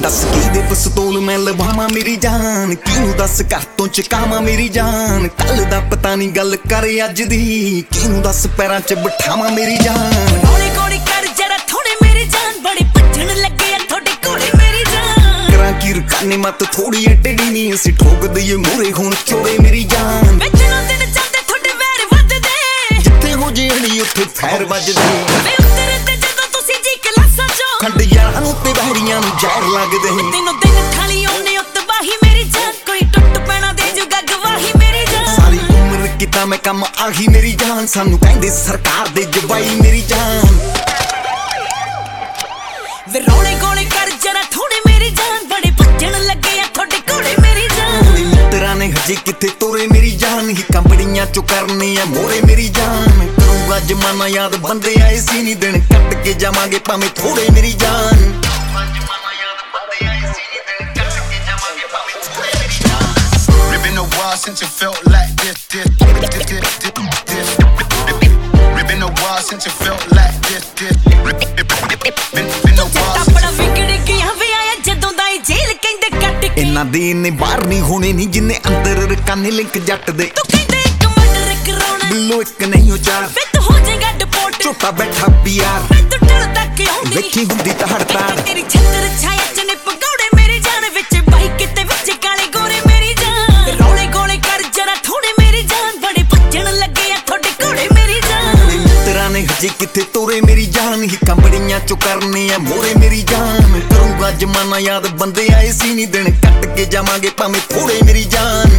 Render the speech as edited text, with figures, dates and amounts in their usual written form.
दस की दे पिस्तौल मैं लवावां मेरी जान, किनू दस घर तों चकावां मेरी जान। कल दा पता नहीं गल कर अज दी, किनू दस पैरां च बिठावां मेरी जान। हौली हौली कर जरा थोड़े मेरी जान, बड़े भज्जण लगे आ थोड़े घोड़े मेरी जान। करां की रकाने मत थोड़ी टेढ़ी नी, असीं ठोक दईए मूहरे हुण चोड़े मेरी जान। बेचणों दिन चलदे थोड़े वैर वधदे, जिथे हो जेड़ी उत्थे फैर वजदे। वे उतरदे जदों तुसीं जी क्लासां चों, खंड यारां नूं ते बहरियां नूं जहर लगदे। दिनों दिन थाली आउने उत तबाही मेरी जान, कोई टुट पैणा दे जूगा गवाही मेरी जान। सारी उम्र किता मैं कम आही मेरी जान, सानू कहंदे सरकार दे जवाई मेरी जान। वे रौले गोले कर जरा थोड़े मेरी जान, बड़े भज्जण लगे आ थोड़े घोड़े मेरी जान। मित्तरां ने हजे किथे तोरे मेरी जान, हिक्कां बड़ियां चो करने आ मोरे मेरी जान। करूंगा जमाना याद बंदे आए सी नी, दिन कट के जावांगे भावें थोड़े मेरी जान। Been a while since it felt like this. Been a while since it felt like this. Been a while since ਬੜਾ ਵਿਗੜ ਗਿਆ ਵੇ ਆਇਆ ਜਦੋਂ ਦਾ ਇਹ ਜੇਲ੍ਹ ਕਹਿੰਦੇ ਕੱਟ ਕੇ। इन्हां दे इन्ने बाहर नहीं होने नी, जिन्ने अंदर रकाने लिंक जट दे। तू कहंदे एक मर्डर कराउणा, बिल्लो एक नहीं हो चार, वे तू हो जाएगा डिपोर्ट। झोटा बैठा पियार, वे तू डर तक आउंदी, वेखी हुंदी तां हड़ताल। तेरी छत्तर छाया च ने पगौड़े मेरी जान, विच बाइक ते विच काले गोरे मेरी जान। रौले गोले कर जरा थोड़े मेरी जान, बड़े भज्जण लगे आ थोड़े घोड़े मेरी जान। मित्तरां ने हजे किथे तोरे मेरी जान, हिक्कां बड़ियां चो करने आ मोरे मेरी जान। करूंगा जमाना याद बंदे आए सी नी, दिन कट के जावांगे भावें थोड़े मेरी जान।